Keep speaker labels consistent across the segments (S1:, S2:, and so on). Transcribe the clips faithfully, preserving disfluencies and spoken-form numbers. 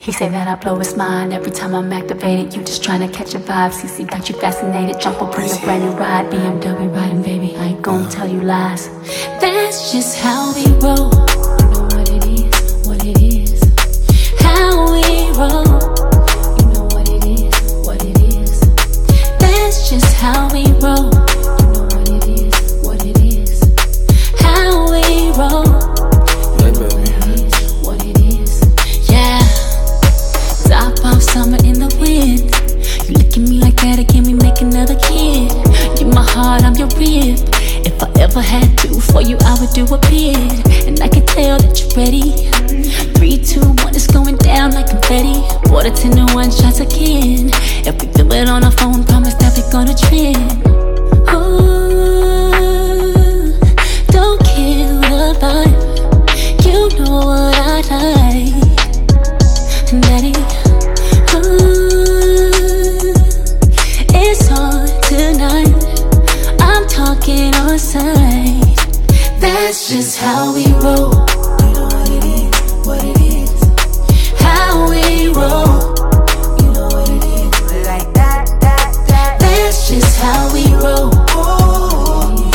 S1: He say that I blow his mind every time I'm activated. You just tryna catch a vibe. C C got you fascinated. Jump up in a brand new ride. B M W riding, baby. I ain't gon' tell you lies. That's just how we roll. You know what it is, what it is. How we roll. You know what it is, what it is. That's just how we roll. You know what it is, what it is. How we roll. Summer in the wind. You look at me like that again, we make another kid. You're my heart, I'm your rib. If I ever had to, for you I would do a bid. And I can tell that you're ready. Three, two, one, it's going down like confetti. Water ten to one shots again. If we feel it on our phone, promise that we're gonna trend. Ooh, don't kill the vibe. You know what I like, Daddy. On side. That's just how we roll. You know what it is, what it is. How we roll. You know what it is, like that, that, that. That's just how we roll. Oh,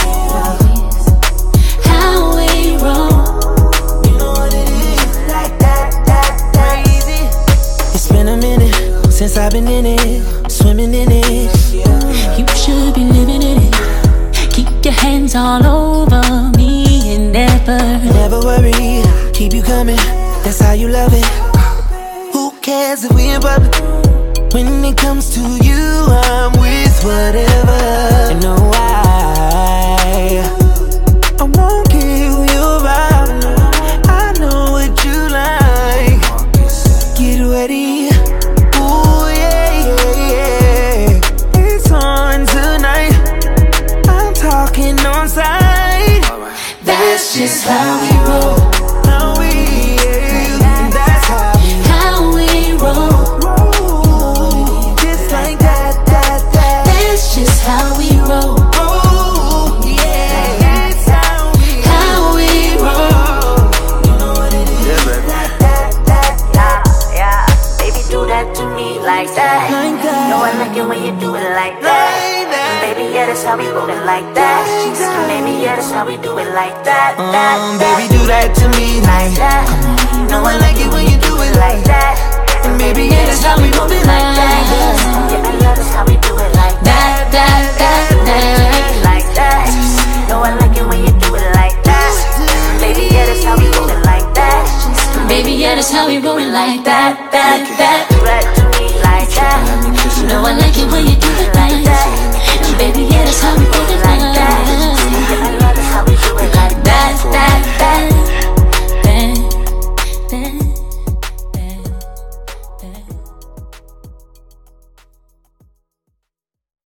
S1: yeah. How we roll. You know what it is, like that, that, that. Crazy.
S2: It's been a minute since I've been in it, swimming in it.
S1: You should be living in it. Keep your hands all over me and never
S2: Never worry, keep you coming, that's how you love it. Who cares if we in public? When it comes to you, I'm with whatever. You know why I won't kill your vibe. I know what you like. Get ready. Ooh, yeah, yeah, yeah. It's on tonight. Talking on side.
S1: That's just how we roll.
S2: How we, yeah. That's how we,
S1: how we roll.
S2: Just like that, that, that.
S1: That's just how we roll.
S2: Oh, yeah. That's how we,
S1: how we roll.
S2: You know what it is.
S3: Yeah, baby.
S1: Like that, that, that. Yeah, baby, do that to me like that.
S2: Like that.
S1: No, I like it when you do it like that. Baby, yeah, that's how we roll it like that. Baby, yeah, that's how we do it like that. that,
S2: Um,
S1: that.
S2: baby, do that to me like
S1: that.
S2: No, I like it when you do it like
S1: that.
S2: And baby, yeah, that's how we roll it like that.
S1: Yeah, yeah, that's how we do it like that. That, that, that, like that. No, I like it when you do it like that. Baby, yeah, that's how we roll it like that. Baby, yeah, that's how we roll it like that. That, that, do that to me like that. No, I like it when you do it.